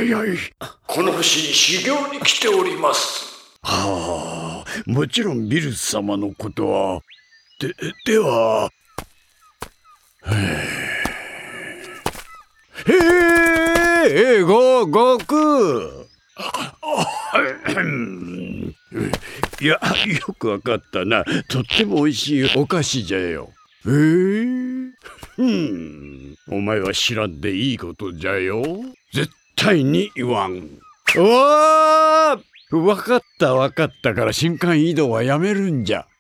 はいはい。この星に修行に来ております。はあ、もちろんビルス様のことは。では。悟空。いや、よくわかったな。とっても美味しいお菓子じゃよ。お前は知らんでいいことじゃよ。絶対に言わん。わかったから瞬間移動はやめるんじゃ。